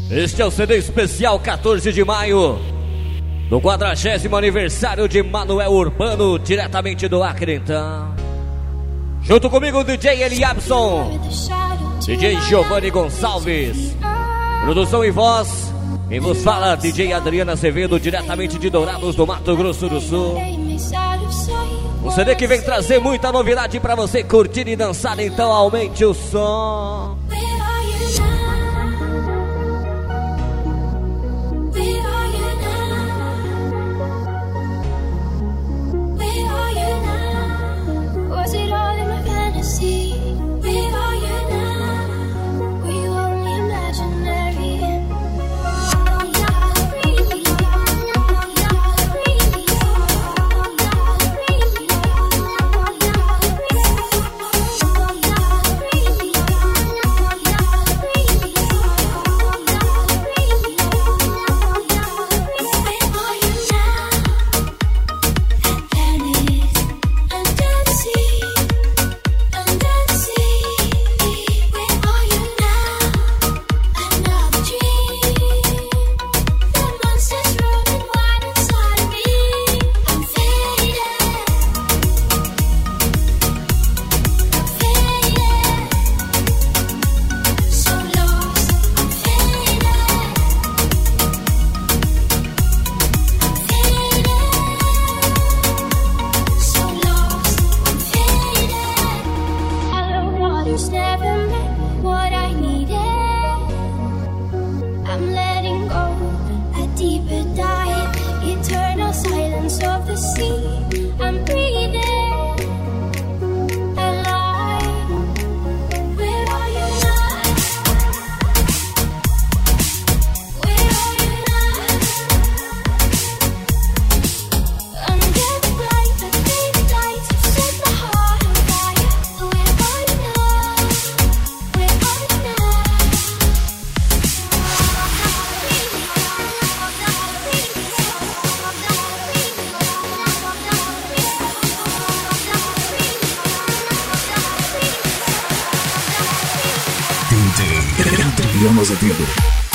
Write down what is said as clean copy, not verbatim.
Este é o CD especial 14 de maio, do 40º aniversário de Manuel Urbano, diretamente do Acre, então. Junto comigo, DJ Eliabson, DJ Giovanni Gonçalves, produção e voz. Quem vos fala, DJ Adriana Azevedo, diretamente de Dourados, do Mato Grosso do Sul. Um CD que vem trazer muita novidade pra você curtir e dançar, então aumente o som. DJ Adriana Azevedo.